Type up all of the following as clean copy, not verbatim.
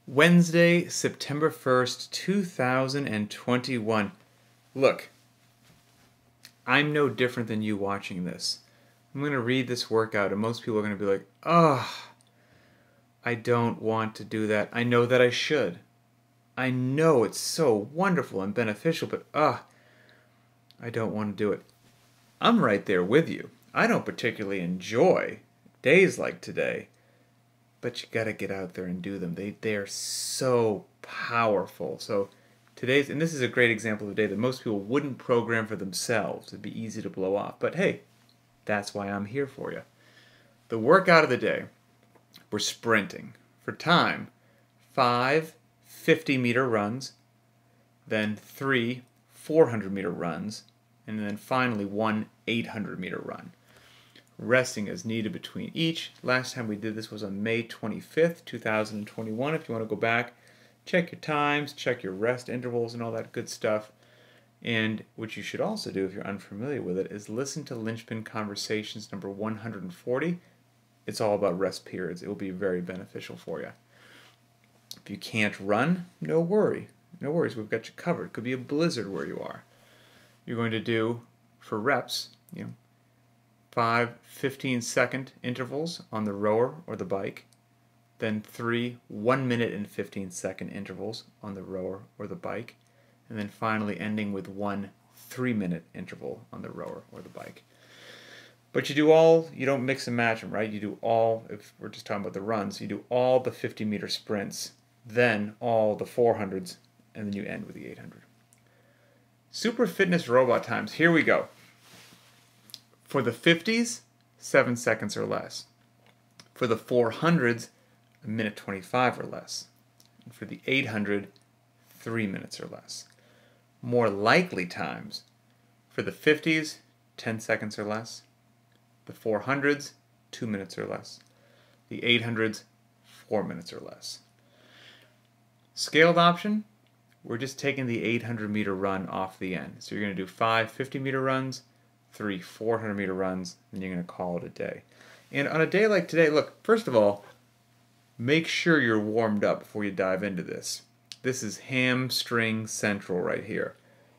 Wednesday, September 1st, 2021. Look, I'm no different than you watching this. I'm going to read this workout, and most people are going to be like, oh, I don't want to do that. I know that I should. I know it's so wonderful and beneficial, but I don't want to do it. I'm right there with you. I don't particularly enjoy days like today, but you got to get out there and do them. They are so powerful. So and this is a great example of a day that most people wouldn't program for themselves. It'd be easy to blow off. But hey, that's why I'm here for you. The workout of the day, we're sprinting. For time, 5 50-meter runs, then 3 400-meter runs, and then finally 1 800-meter run. Resting as needed between each. Last time we did this was on May 25th, 2021. If you want to go back, check your times, check your rest intervals and all that good stuff. And what you should also do if you're unfamiliar with it is listen to Linchpin Conversations number 140. It's all about rest periods. It will be very beneficial for you. If you can't run, no worry. No worries, we've got you covered. It could be a blizzard where you are. You're going to do, for reps, 5 15-second intervals on the rower or the bike, then 3 1-minute and 15-second intervals on the rower or the bike, and then finally ending with 1 3-minute interval on the rower or the bike. But you don't mix and match them, right? You do all, if we're just talking about the runs, you do all the 50-meter sprints, then all the 400s, and then you end with the 800. Super Fitness Robot times, here we go. For the 50s, 7 seconds or less. For the 400s, 1:25 or less. And for the 800, 3 minutes or less. More likely times, for the 50s, 10 seconds or less. The 400s, 2 minutes or less. The 800s, 4 minutes or less. Scaled option, we're just taking the 800-meter run off the end. So you're going to do 5 50-meter runs, 3 400-meter runs, and you're going to call it a day. And on a day like today, look, first of all, make sure you're warmed up before you dive into this. This is hamstring central right here.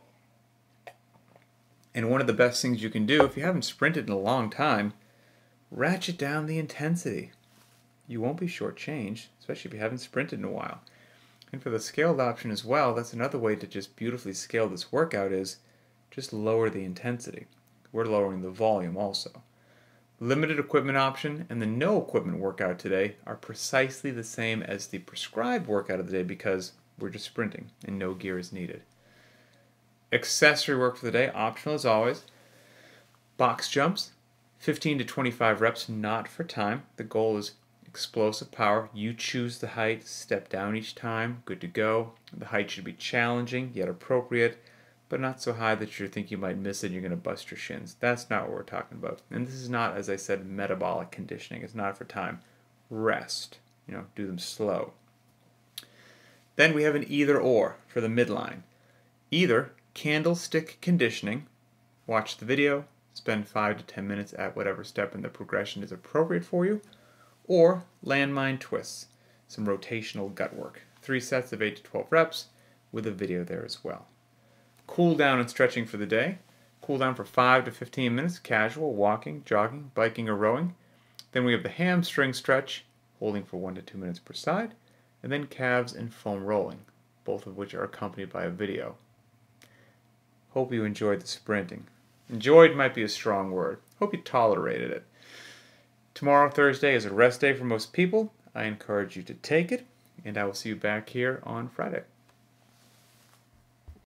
And one of the best things you can do, if you haven't sprinted in a long time, ratchet down the intensity. You won't be shortchanged, especially if you haven't sprinted in a while. And for the scaled option as well, that's another way to just beautifully scale this workout is just lower the intensity. We're lowering the volume also. Limited equipment option and the no equipment workout today are precisely the same as the prescribed workout of the day because we're just sprinting and no gear is needed. Accessory work for the day, optional as always. Box jumps, 15 to 25 reps, not for time. The goal is explosive power. You choose the height, step down each time, good to go. The height should be challenging yet appropriate, but not so high that you think you might miss it and you're going to bust your shins. That's not what we're talking about. And this is not, as I said, metabolic conditioning. It's not for time. Rest. Do them slow. Then we have an either or for the midline. Either candlestick conditioning, watch the video, spend 5 to 10 minutes at whatever step in the progression is appropriate for you, or landmine twists, some rotational gut work. 3 sets of 8 to 12 reps with a video there as well. Cool down and stretching for the day. Cool down for 5 to 15 minutes, casual, walking, jogging, biking, or rowing. Then we have the hamstring stretch, holding for 1 to 2 minutes per side, and then calves and foam rolling, both of which are accompanied by a video. Hope you enjoyed the sprinting. Enjoyed might be a strong word. Hope you tolerated it. Tomorrow, Thursday, is a rest day for most people. I encourage you to take it, and I will see you back here on Friday.